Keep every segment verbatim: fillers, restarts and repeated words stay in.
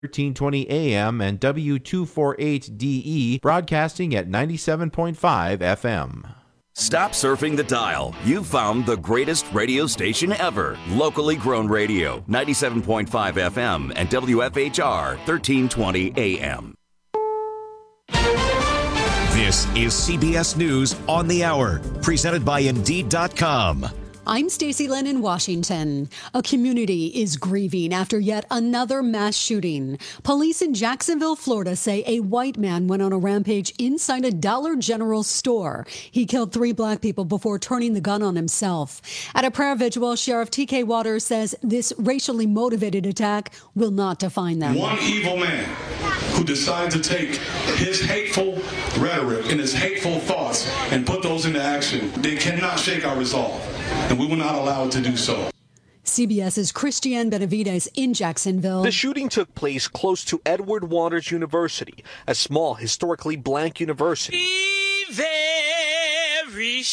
thirteen twenty A M and W two forty-eight D E, broadcasting at ninety-seven point five F M. Stop surfing the dial. You've found the greatest radio station ever. Locally grown radio, ninety-seven point five F M and W F H R, thirteen twenty A M. This is C B S News on the Hour, presented by Indeed dot com. I'm Stacey Lynn in Washington. A community is grieving after yet another mass shooting. Police in Jacksonville, Florida say a white man went on a rampage inside a Dollar General store. He killed three black people before turning the gun on himself. At a prayer vigil, Sheriff T K Waters says this racially motivated attack will not define them. One evil man who decided to take his hateful rhetoric and his hateful thoughts and put those into action, they cannot shake our resolve. And we will not allow it to do so. CBS's Christiane Benavides in Jacksonville. The shooting took place close to Edward Waters University, a small, historically black university. Be very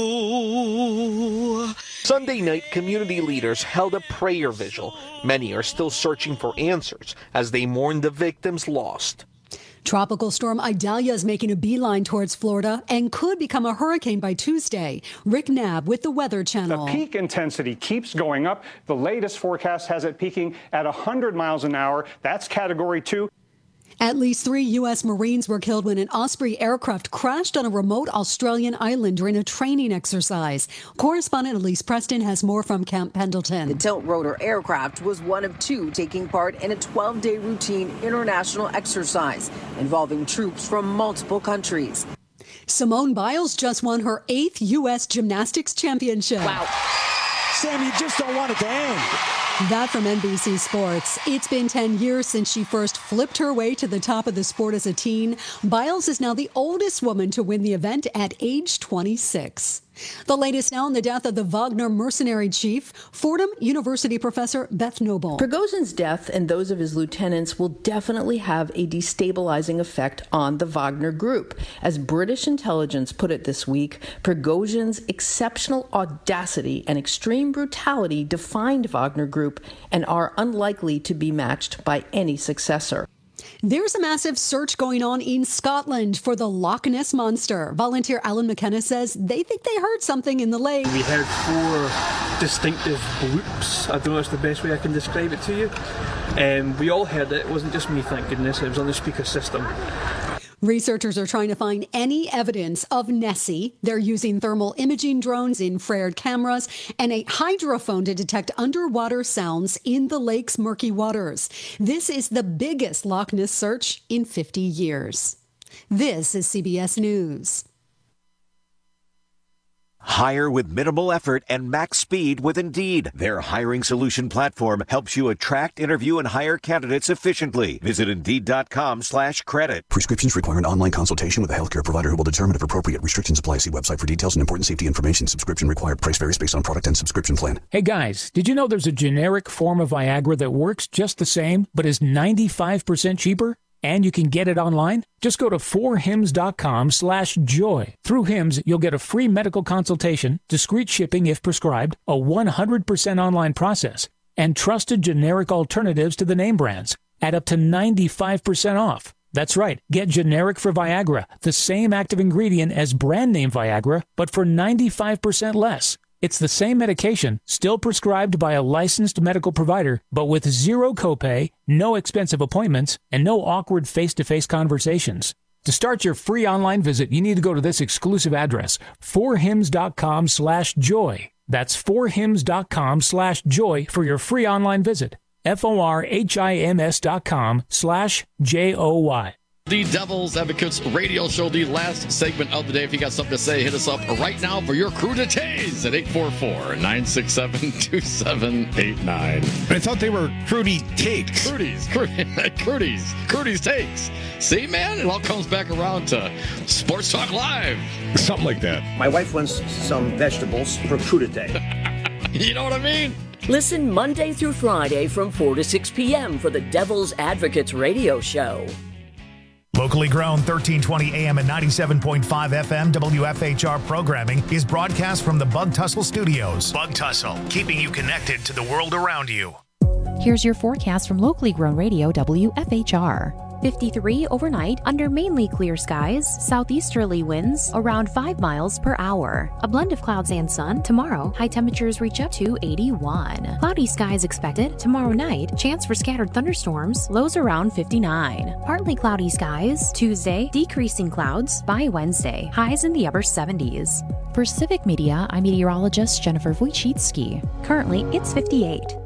sure. Sunday night, community leaders held a prayer vigil. Many are still searching for answers as they mourn the victims lost. Tropical storm Idalia is making a beeline towards Florida and could become a hurricane by Tuesday. Rick Knabb with the Weather Channel. The peak intensity keeps going up. The latest forecast has it peaking at one hundred miles an hour. That's category two. At least three U S Marines were killed when an Osprey aircraft crashed on a remote Australian island during a training exercise. Correspondent Elise Preston has more from Camp Pendleton. The tilt-rotor aircraft was one of two taking part in a twelve-day routine international exercise involving troops from multiple countries. Simone Biles just won her eighth U S gymnastics championship. Wow. Sam, you just don't want it to end. That from N B C Sports. It's been ten years since she first flipped her way to the top of the sport as a teen. Biles is now the oldest woman to win the event at age twenty-six. The latest now on the death of the Wagner mercenary chief, Fordham University professor Beth Noble. Prigozhin's death and those of his lieutenants will definitely have a destabilizing effect on the Wagner group. As British intelligence put it this week, Prigozhin's exceptional audacity and extreme brutality defined Wagner group and are unlikely to be matched by any successor. There's a massive search going on in Scotland for the Loch Ness Monster. Volunteer Alan McKenna says they think they heard something in the lake. We heard four distinctive bloops. I don't know if that's the best way I can describe it to you. Um, we all heard it. It wasn't just me, thank goodness. It was on the speaker system. Researchers are trying to find any evidence of Nessie. They're using thermal imaging drones, infrared cameras, and a hydrophone to detect underwater sounds in the lake's murky waters. This is the biggest Loch Ness search in fifty years. This is C B S News. Hire with minimal effort and max speed with Indeed. Their hiring solution platform helps you attract, interview, and hire candidates efficiently. Visit Indeed.com slash credit. Prescriptions require an online consultation with a healthcare provider who will determine if appropriate. Restrictions apply. See website for details and important safety information. Subscription required. Price varies based on product and subscription plan. Hey guys, did you know there's a generic form of Viagra that works just the same, but is ninety-five percent cheaper? And you can get it online? Just go to four hims dot com slash joy. Through Hims, you'll get a free medical consultation, discreet shipping if prescribed, a one hundred percent online process, and trusted generic alternatives to the name brands at up to ninety-five percent off. That's right. Get generic for Viagra, the same active ingredient as brand name Viagra, but for ninety-five percent less. It's the same medication, still prescribed by a licensed medical provider, but with zero copay, no expensive appointments, and no awkward face-to-face conversations. To start your free online visit, you need to go to this exclusive address, four hims dot com slash joy. That's four hims dot com slash joy for your free online visit. F O R H I M S dot com slash J O Y. The Devil's Advocates radio show, the last segment of the day. If you got something to say, hit us up right now for your crudité at eight four four, nine six seven, two seven eight nine. I thought they were Crudy Takes. Crudies, Crudies, Crudies Takes. See, man, it all comes back around to Sports Talk Live. Something like that. My wife wants some vegetables for crudité. You know what I mean? Listen Monday through Friday from four to six p.m. for the Devil's Advocates radio show. Locally grown thirteen twenty A M and ninety-seven point five F M W F H R programming is broadcast from the Bug Tussle Studios. Bug Tussle, keeping you connected to the world around you. Here's your forecast from locally grown radio W F H R. fifty-three overnight under mainly clear skies, southeasterly winds around five miles per hour. A blend of clouds and sun. Tomorrow, high temperatures reach up to eighty-one. Cloudy skies expected. Tomorrow night, chance for scattered thunderstorms, lows around fifty-nine. Partly cloudy skies. Tuesday, decreasing clouds. By Wednesday, highs in the upper seventies. For Civic Media, I'm meteorologist Jennifer Wojcicki. Currently, it's fifty-eight.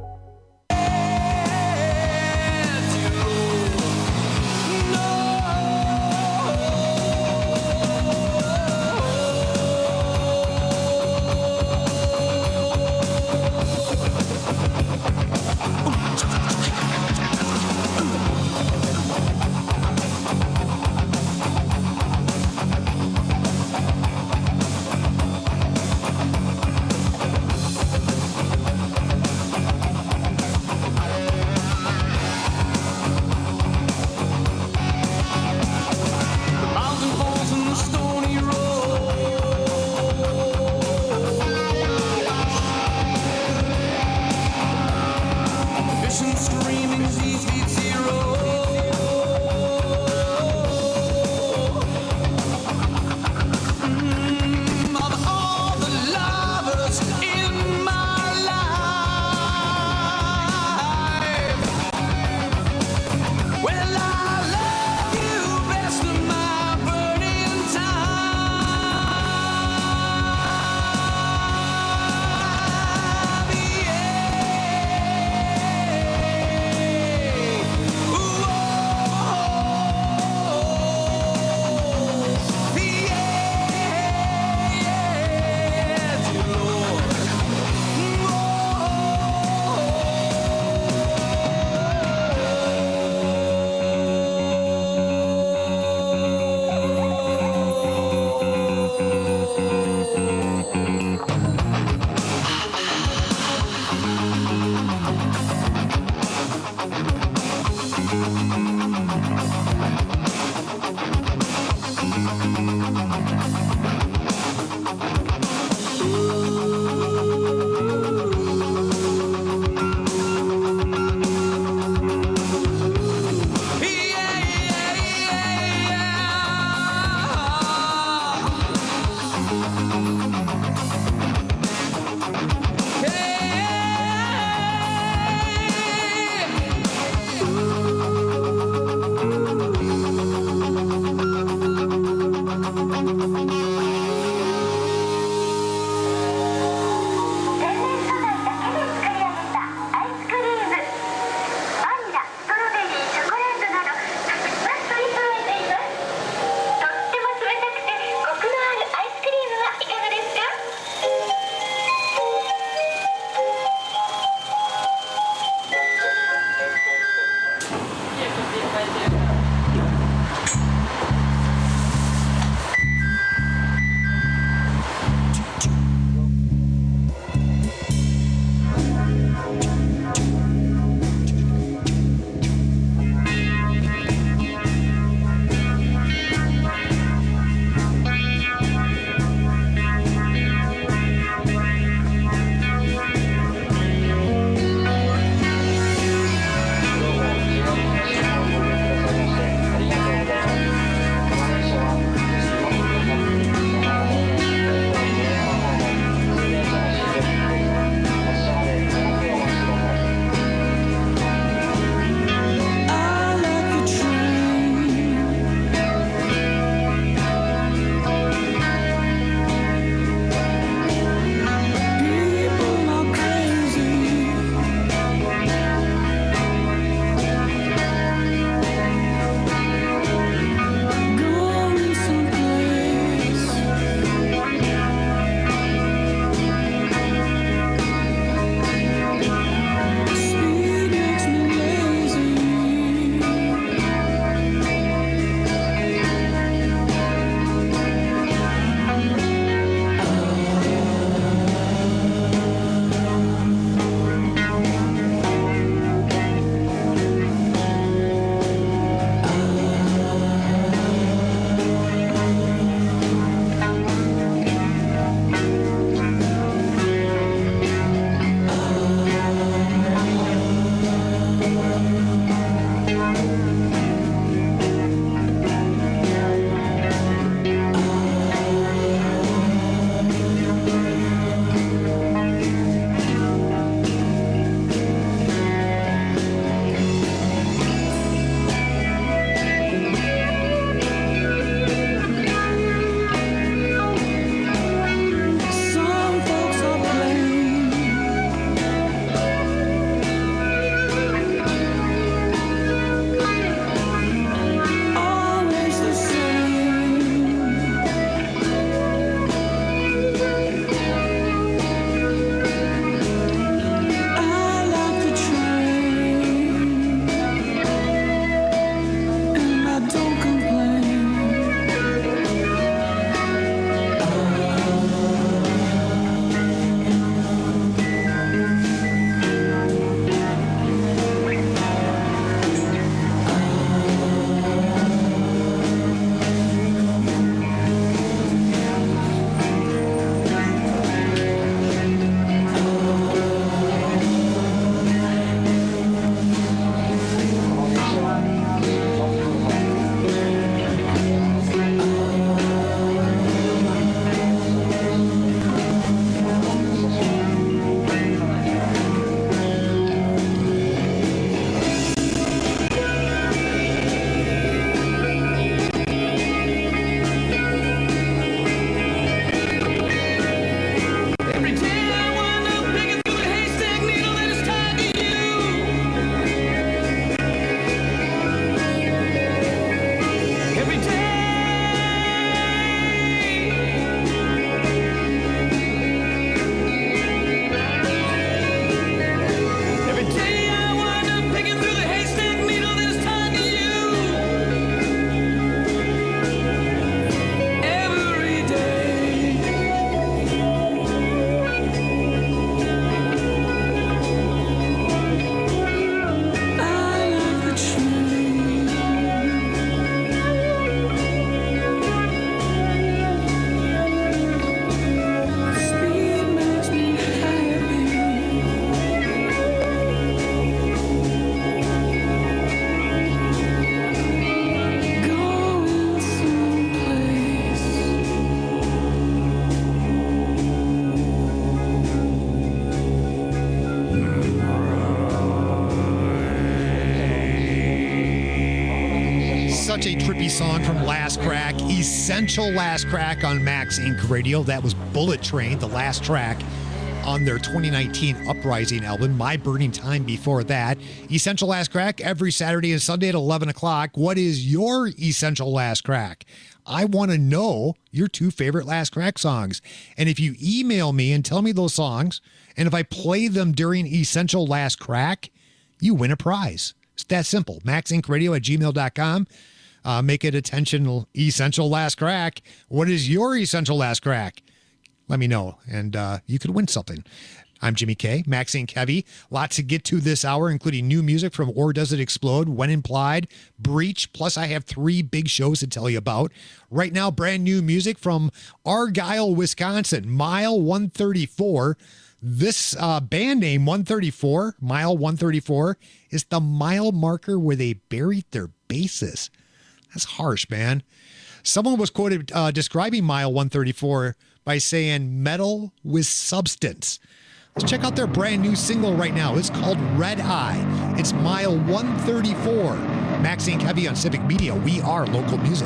such a trippy song from Last Crack. Essential Last Crack on Max Incorporated. Radio. That was Bullet Train, the last track on their twenty nineteen Uprising album. My Burning Time before that. Essential Last Crack every Saturday and Sunday at eleven o'clock. What is your Essential Last Crack? I want to know your two favorite Last Crack songs. And if you email me and tell me those songs, and if I play them during Essential Last Crack, you win a prize. It's that simple. max inc radio at gmail dot com. Uh, make it attention, Essential Last Crack. What is your Essential Last Crack? Let me know, and uh, you could win something. I'm Jimmy K, Max Inc Heavy. Lots to get to this hour, including new music from Or Does It Explode, When Implied, Breach, plus I have three big shows to tell you about. Right now, brand new music from Argyle, Wisconsin, Mile one thirty-four. This uh, band name, one thirty-four, Mile one thirty-four, is the mile marker where they buried their bases. That's harsh, man. Someone was quoted uh, describing Mile one thirty-four by saying metal with substance. Let's check out their brand new single right now. It's called Red Eye. It's Mile one thirty-four. Max Inc Heavy on Civic Media. We are local music.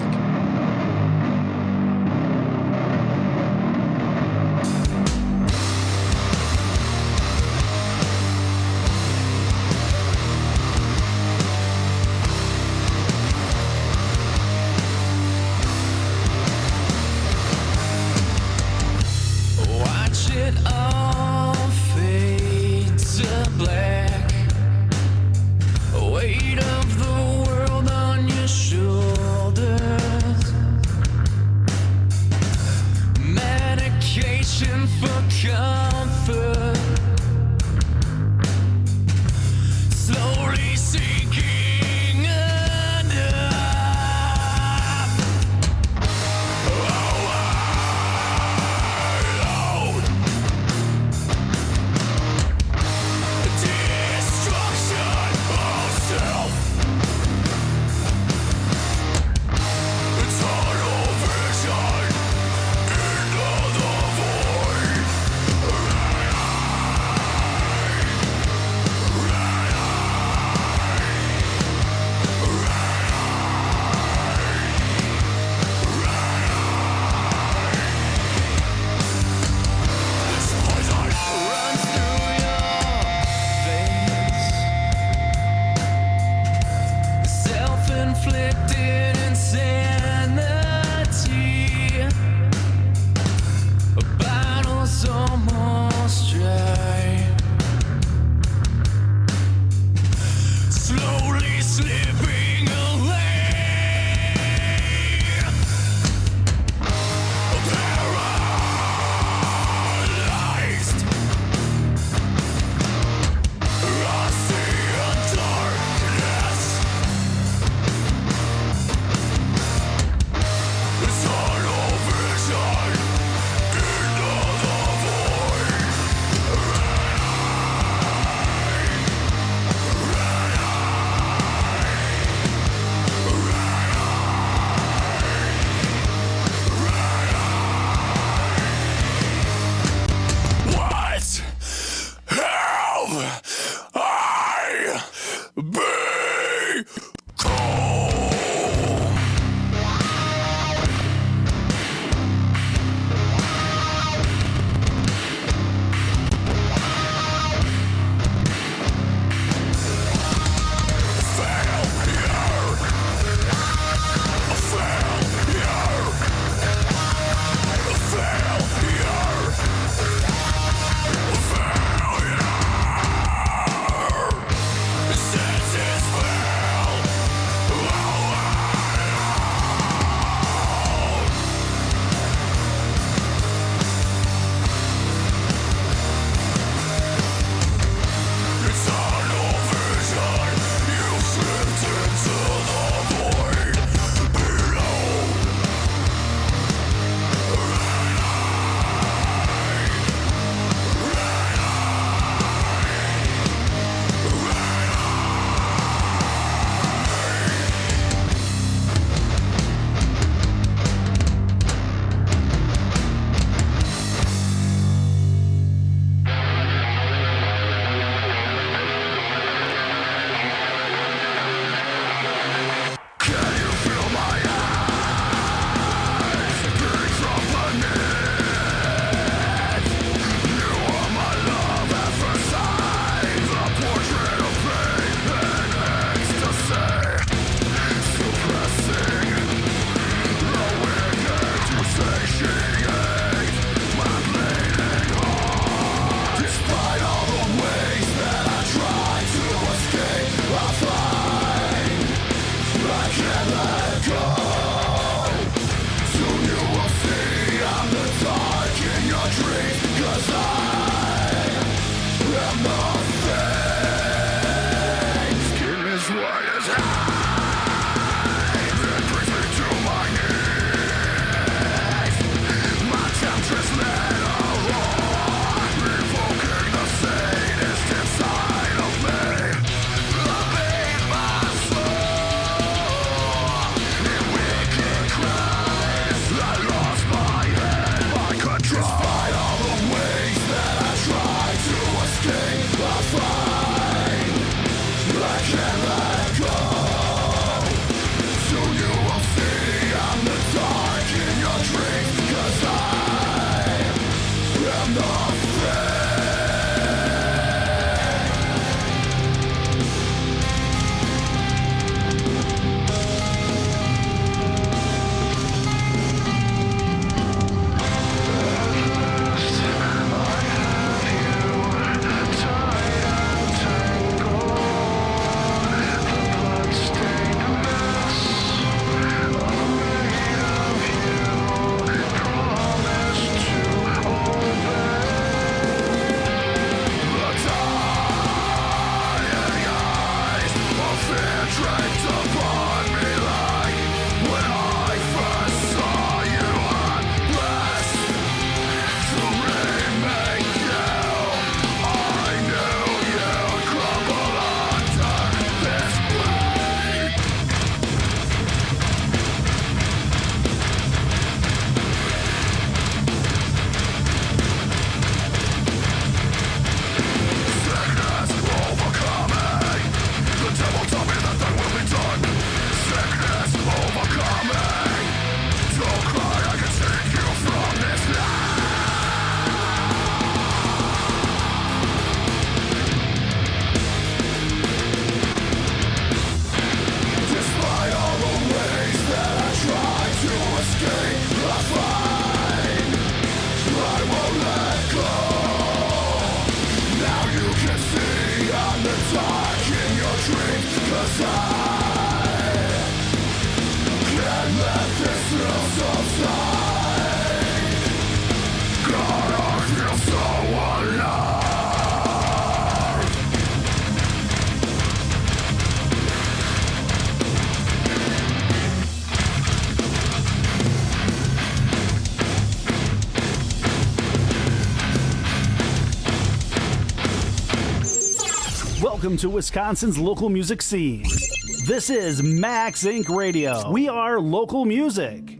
Welcome to Wisconsin's local music scene. This is Max Incorporated. Radio. We are local music.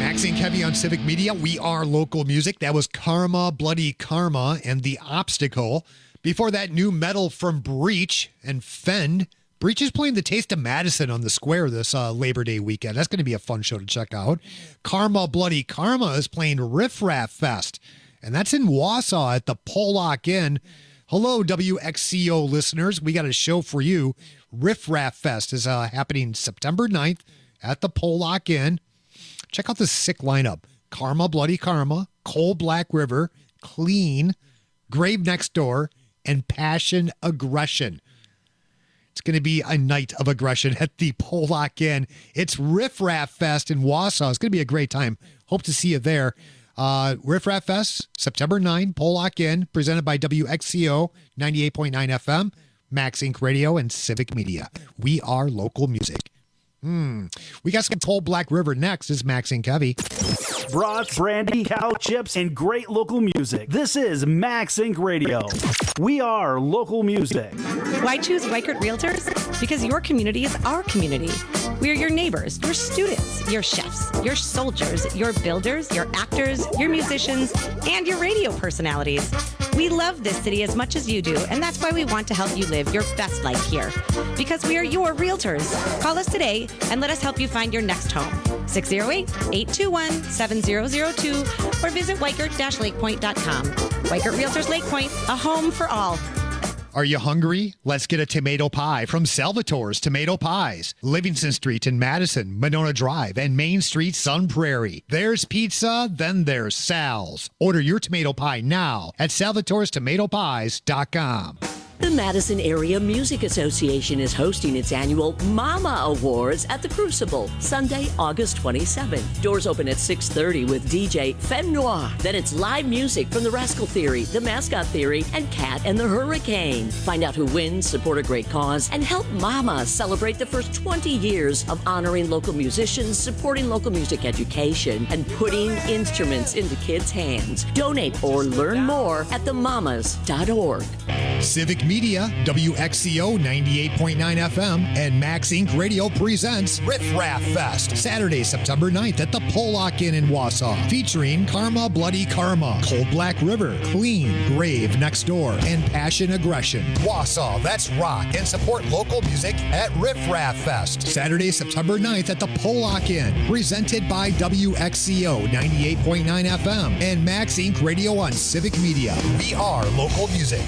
Max and Kevy on Civic Media. We are local music. That was Karma, Bloody Karma, and The Obstacle. Before that, new metal from Breach and Fend. Breach is playing the Taste of Madison on the Square this uh, Labor Day weekend. That's going to be a fun show to check out. Karma, Bloody Karma is playing Riff Raff Fest, and that's in Wausau at the Pollock Inn. Hello, W X C O listeners. We got a show for you. Riff Raff Fest is uh, happening September ninth at the Pollock Inn. Check out the sick lineup. Karma, Bloody Karma, Coal Black River, Clean, Grave Next Door, and Passion Aggression. It's going to be a night of aggression at the Pollock Inn. It's Riff Raff Fest in Wausau. It's going to be a great time. Hope to see you there. Uh, Riff Raff Fest, September ninth, Pollock Inn, presented by W X C O ninety-eight point nine F M, Max Inc Radio, and Civic Media. We are local music. Hmm. We got some Coal Black River next. This is Max and Kevy. Brats, brandy, cow chips, and great local music. This is Max Inc Radio. We are local music. Why choose Weichert Realtors? Because your community is our community. We are your neighbors, your students, your chefs, your soldiers, your builders, your actors, your musicians, and your radio personalities. We love this city as much as you do, and that's why we want to help you live your best life here. Because we are your realtors. Call us today and let us help you find your next home. six oh eight, eight two one, seven oh oh two or visit weichert dash lake point dot com. Weichert Realtors Lake Point, a home for all. Are you hungry? Let's get a tomato pie from Salvatore's Tomato Pies. Livingston Street in Madison, Monona Drive, and Main Street, Sun Prairie. There's pizza, then there's Sal's. Order your tomato pie now at salvatores tomato pies dot com. The Madison Area Music Association is hosting its annual Mama Awards at the Crucible, Sunday, August twenty-seventh. Doors open at six thirty with D J Femme Noir. Then it's live music from the Rascal Theory, the Mascot Theory, and Cat and the Hurricane. Find out who wins, support a great cause, and help Mama celebrate the first twenty years of honoring local musicians, supporting local music education, and putting instruments into kids' hands. Donate or learn more at the mamas dot org. Civic Media, W X C O ninety-eight point nine F M, and Max Inc Radio presents Riff Raff Fest, Saturday, September ninth at the Pollock Inn in Wausau, featuring Karma, Bloody Karma, Coal Black River, Clean, Grave Next Door, and Passion Aggression. Wausau, let's rock and support local music at Riff Raff Fest, Saturday, September ninth at the Pollock Inn, presented by W X C O ninety-eight point nine F M and Max Inc Radio on Civic Media. We are local music.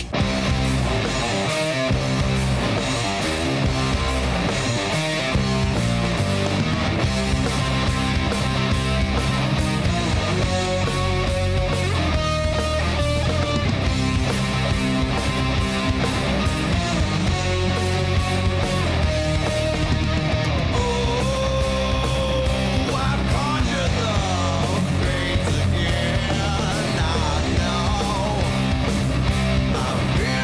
I've been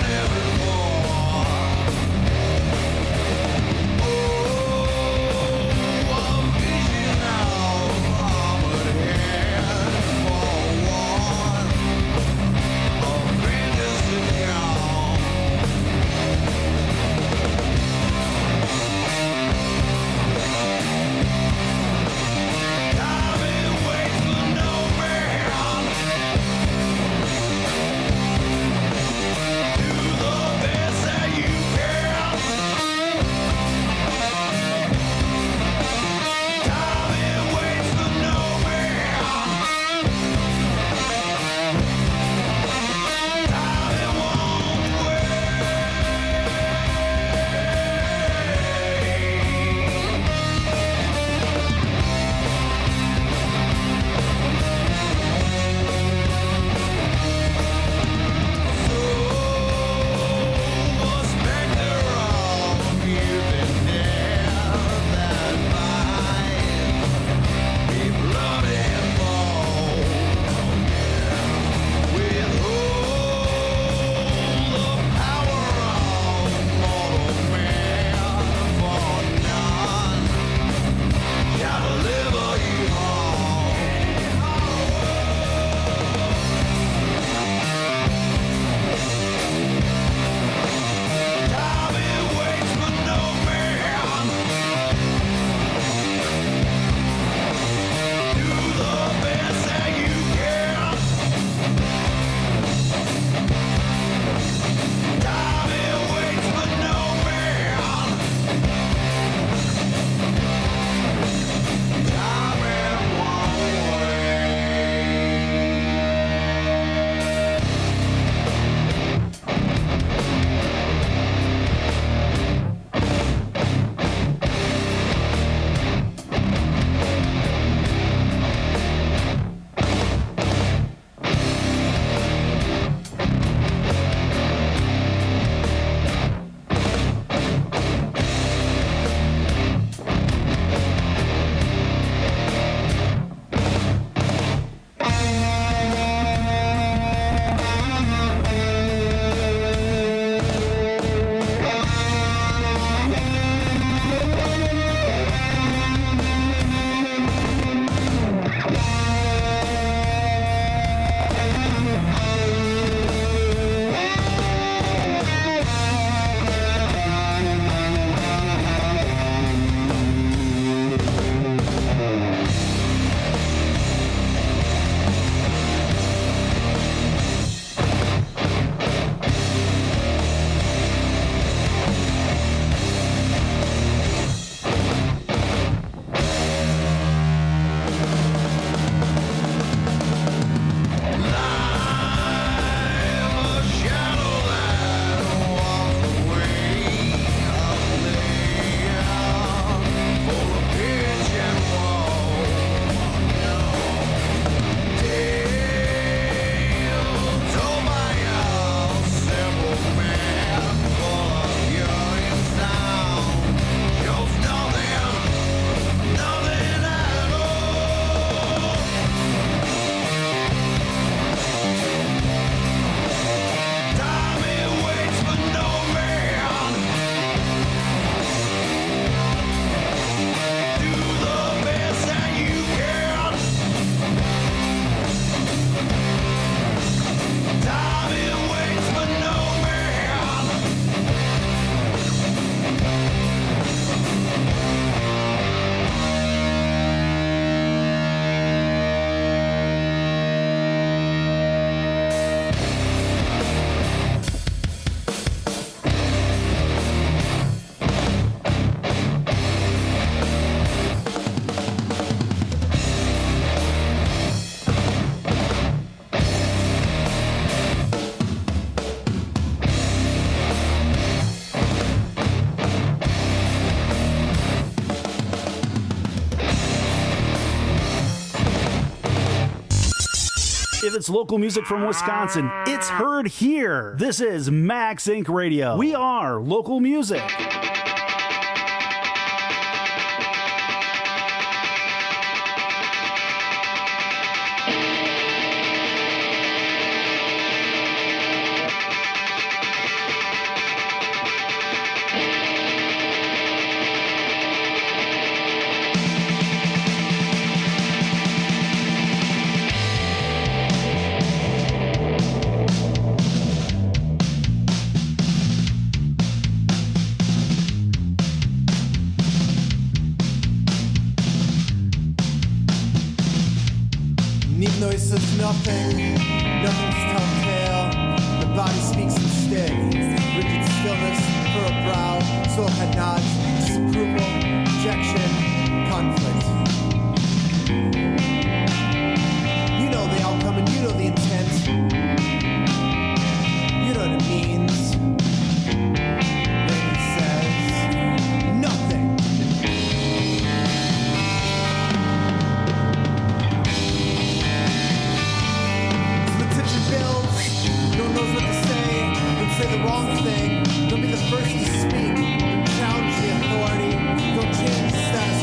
If it's local music from Wisconsin, it's heard here. This is Max Incorporated. Radio. We are local music. Nothing, nothing's telltale. The body speaks instead. Rigid stillness for a brow. Soul head nods. Disapproval, rejection, conflict. You know the outcome and you know the intent. You know what it means. Then he says, nothing. Say the wrong thing, don't be the first to speak. Don't challenge the authority, don't change the status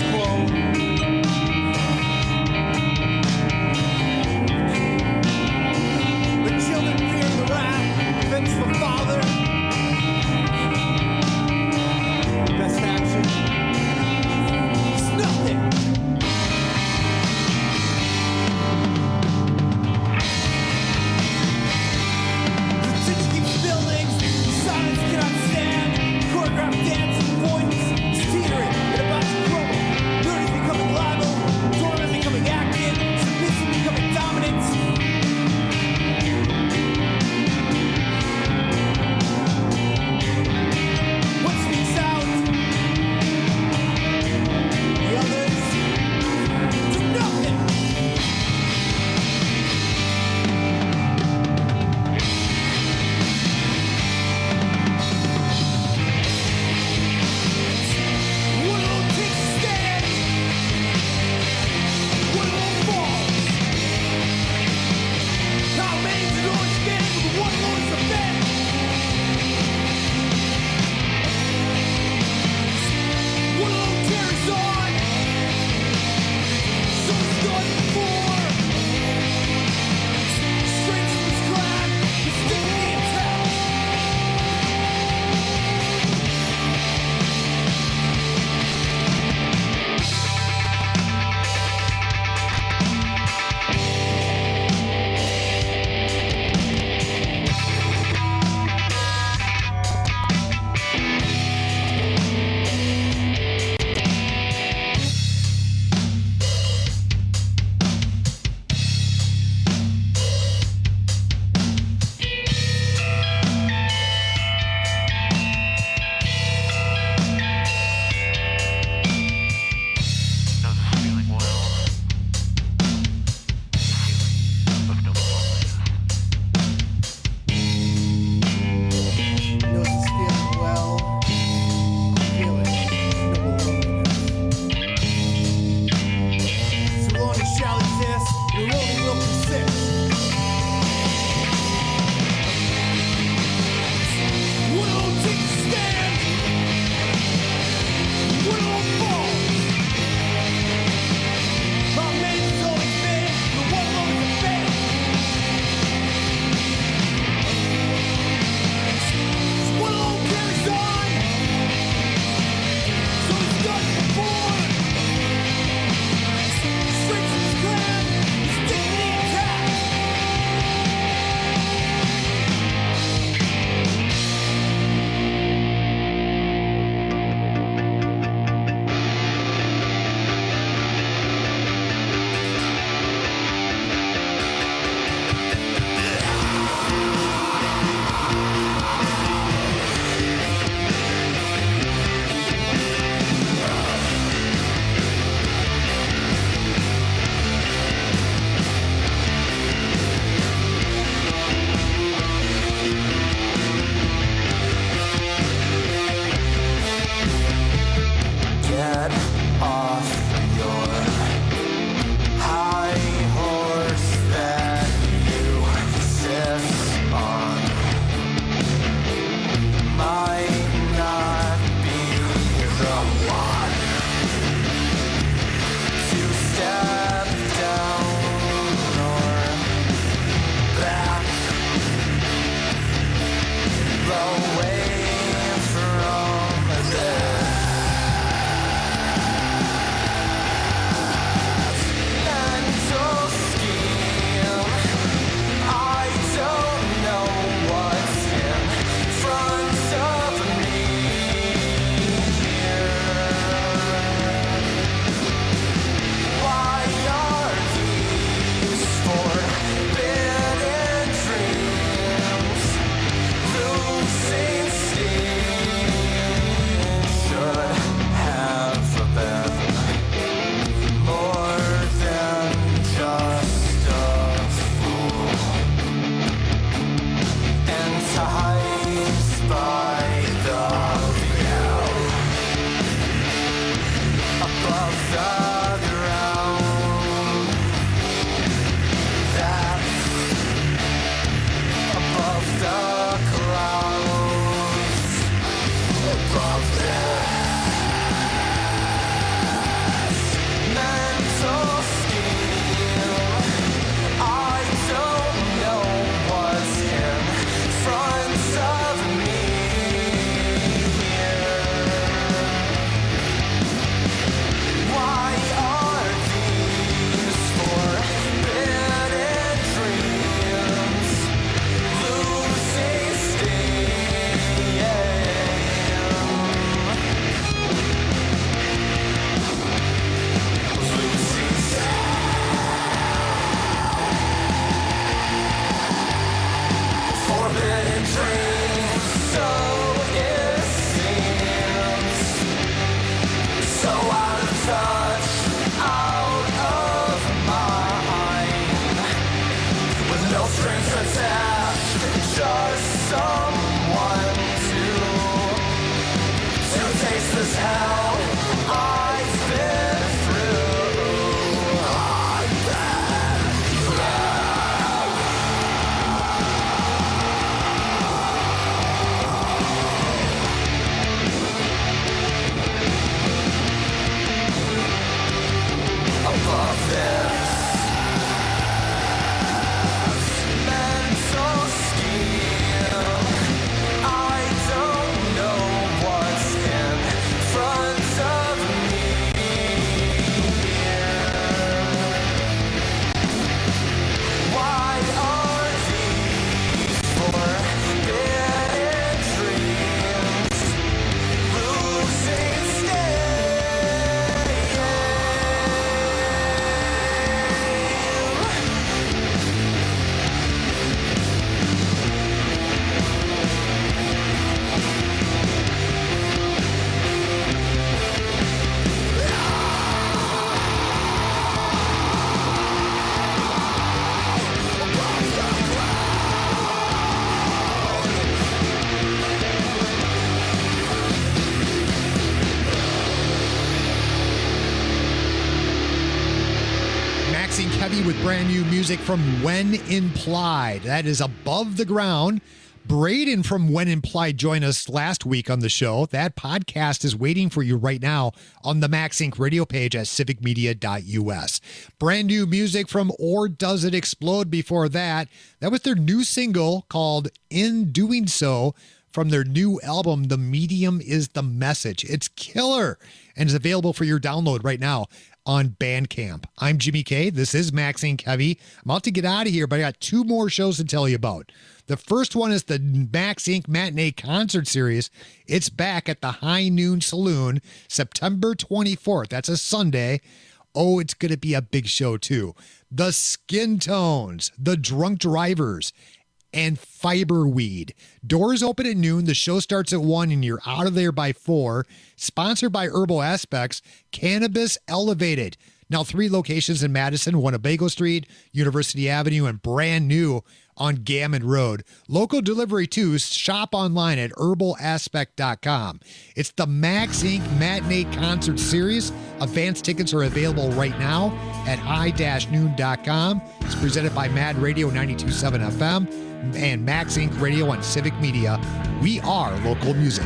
Maxine Kevy with brand new music from When Implied. That is Above the Ground. Braden from When Implied joined us last week on the show. That podcast is waiting for you right now on the Max Inc radio page at civic media dot u s. Brand new music from Or Does It Explode before that. That was their new single called In Doing So from their new album, The Medium is the Message. It's killer and is available for your download right now on Bandcamp. I'm Jimmy K. This is Max Inc Heavy. I'm about to get out of here, but I got two more shows to tell you about. The first one is the Max Inc Matinee Concert Series. It's back at the High Noon Saloon, September twenty-fourth. That's a Sunday. Oh, it's going to be a big show, too. The Skin Tones, The Drunk Drivers, and Fiberweed. Doors open at noon. The show starts at one, and you're out of there by four. Sponsored by Herbal Aspects, Cannabis Elevated. Now three locations in Madison, Winnebago Street, University Avenue, and brand new on Gammon Road. Local delivery too. Shop online at herbal aspect dot com. It's the Max Inc Matinee Concert Series. Advance tickets are available right now at high dash noon dot com. It's presented by Mad Radio ninety-two point seven F M and Max Inc Radio on Civic Media. We are local music.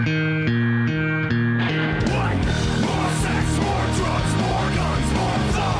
More sex, more drugs, more guns, more thugs.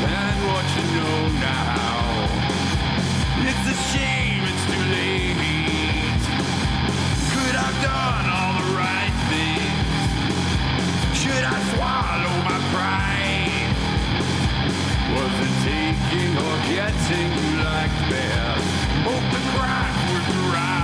and what you know now. It's a shame it's too late. Could I've done all the right things? Should I swallow my pride? Was it taking or getting you like best? Hope the crime was right.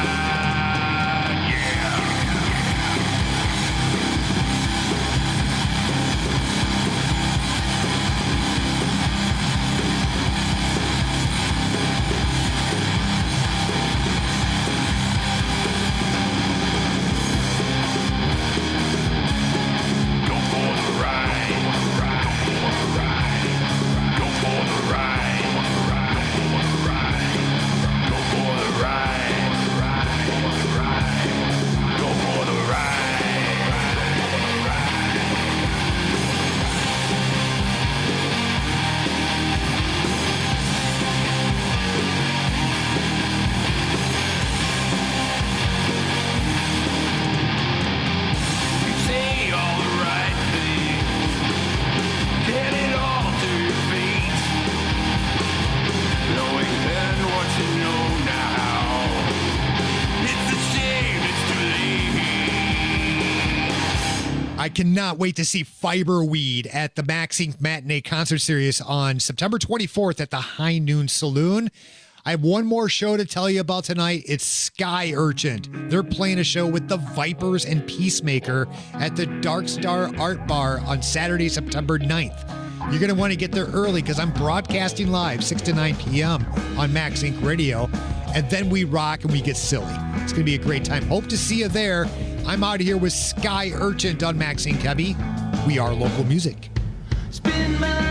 I cannot wait to see Fiberweed at the Max Incorporated Matinee Concert Series on September twenty-fourth at the High Noon Saloon. I have one more show to tell you about tonight. It's Sky Urchin. They're playing a show with the Vipers and Peacemaker at the Dark Star Art Bar on Saturday, September ninth. You're going to want to get there early because I'm broadcasting live six to nine p.m. on Max Incorporated Radio. And then we rock and we get silly. It's going to be a great time. Hope to see you there. I'm out of here with Sky Urchin on Max Incorporated. We are local music. Spin my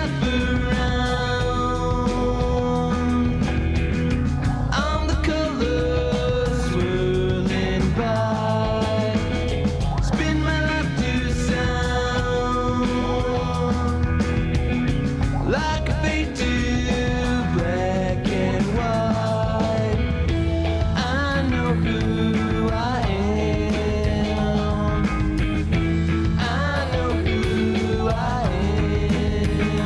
I know who I am.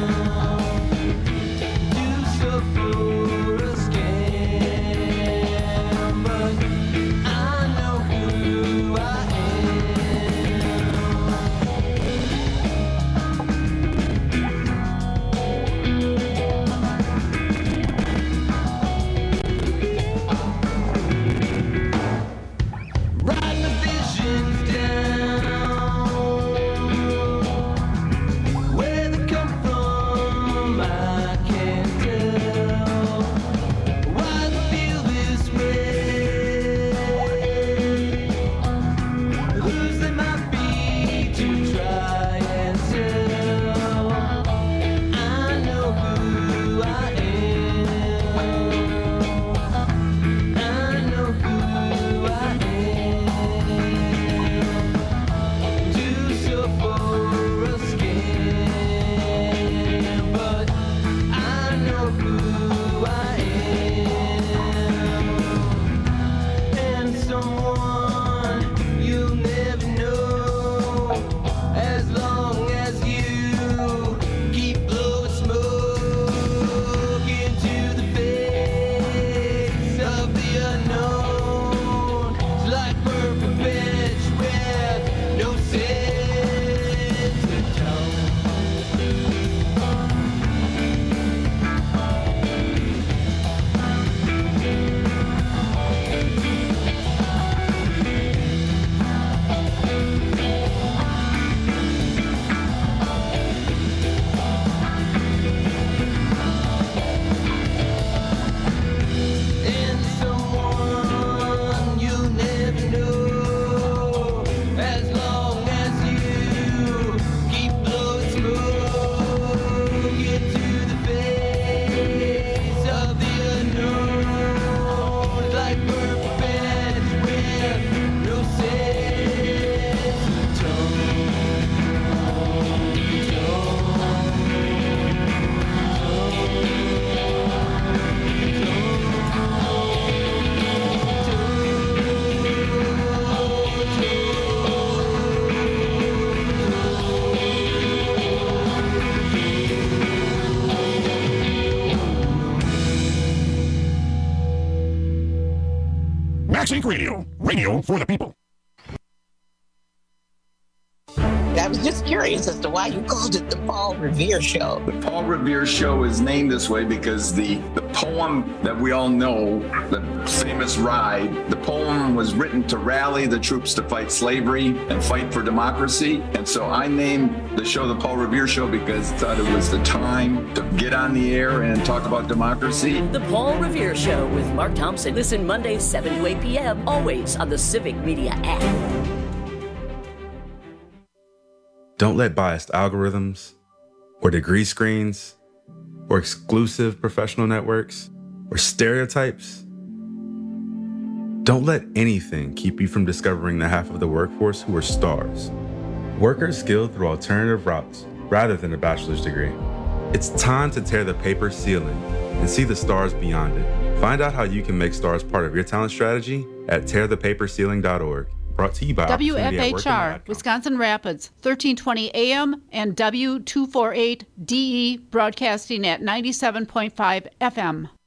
Inc Radio. Radio for the people. I was just curious as to why you called it the Paul Revere Show. The Paul Revere Show is named this way because the, the poem that we all know, the famous Ride, the poem was written to rally the troops to fight slavery and fight for democracy. And so I named the show the Paul Revere Show because I thought it was the time to get on the air and talk about democracy. The Paul Revere Show with Mark Thompson. Listen Mondays, seven to eight p.m., always on the Civic Media app. Don't let biased algorithms, or degree screens, or exclusive professional networks, or stereotypes. Don't let anything keep you from discovering the half of the workforce who are stars. Workers skilled through alternative routes rather than a bachelor's degree. It's time to tear the paper ceiling and see the stars beyond it. Find out how you can make stars part of your talent strategy at tear the paper ceiling dot org. Brought to you by W F H R, Wisconsin Rapids, thirteen twenty A M and W two forty-eight D E broadcasting at ninety-seven point five F M.